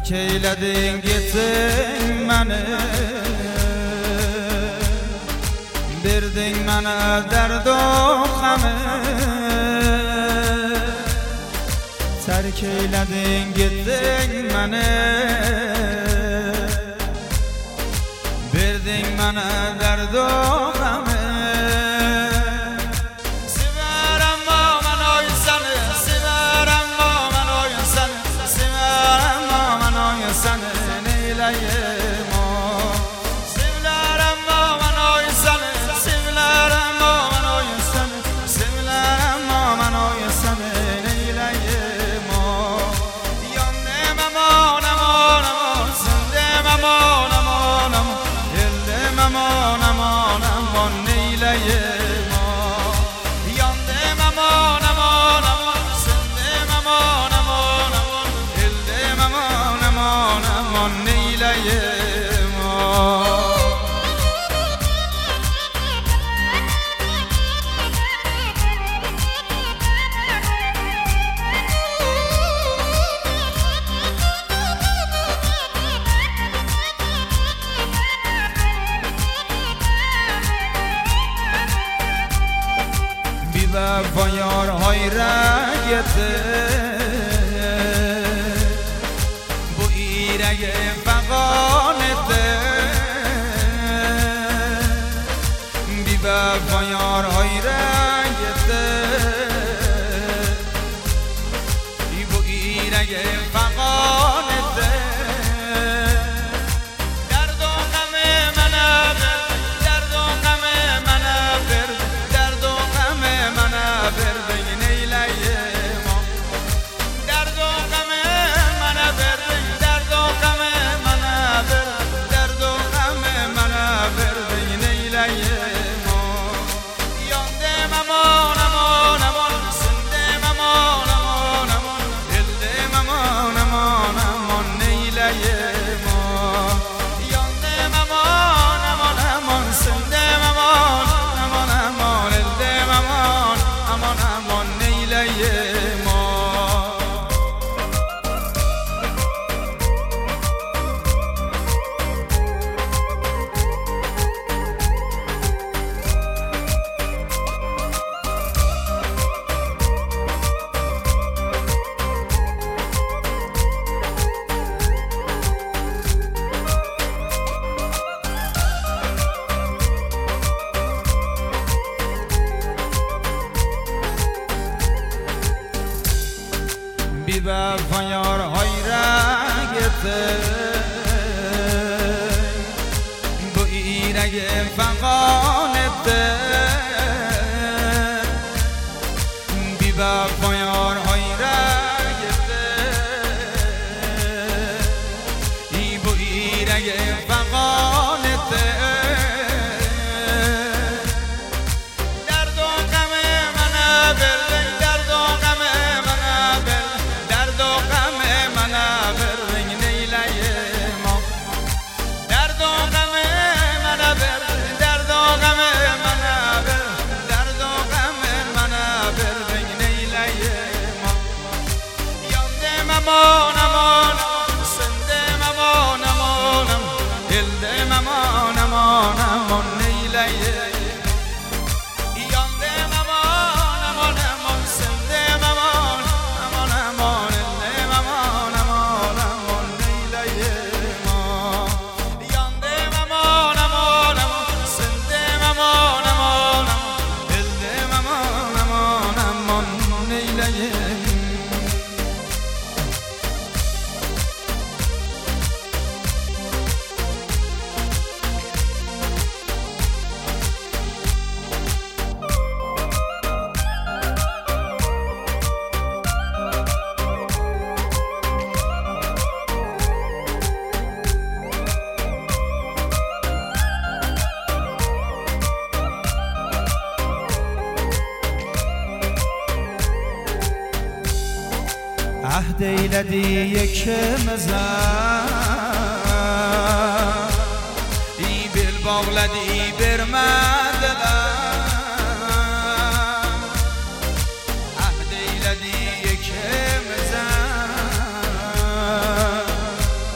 Terk eyledin gittin beni, verdin bana derd o gamı. Terk eyledin gittin beni, verdin bana derd o gamı. Ve yar hayreti bu irege feganeti, bir vefa yar hayreti bu irege feganeti. Bir vefa yar hayreti bu irege feganeti, bir vefa yar hayreti bu irege feganeti. عهد ایلدی ikimize, ای بل bağladı vermediler. Ahd eyledi ikimize,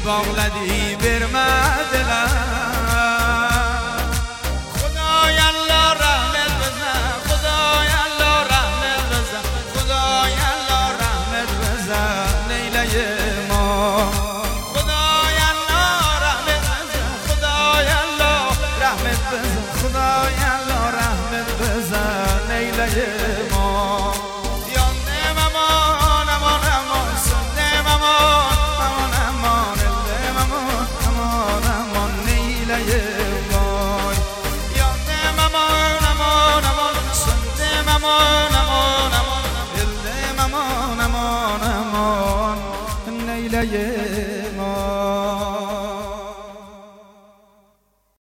باغلدی برمد خدای الله رحمت بزن خدای الله رحمت بزن خدای الله رحمت بزن لیله ما خدای الله رحمت بزن خدای الله رحمت بزن خدای الله رحمت بزن لیله ما لیله ما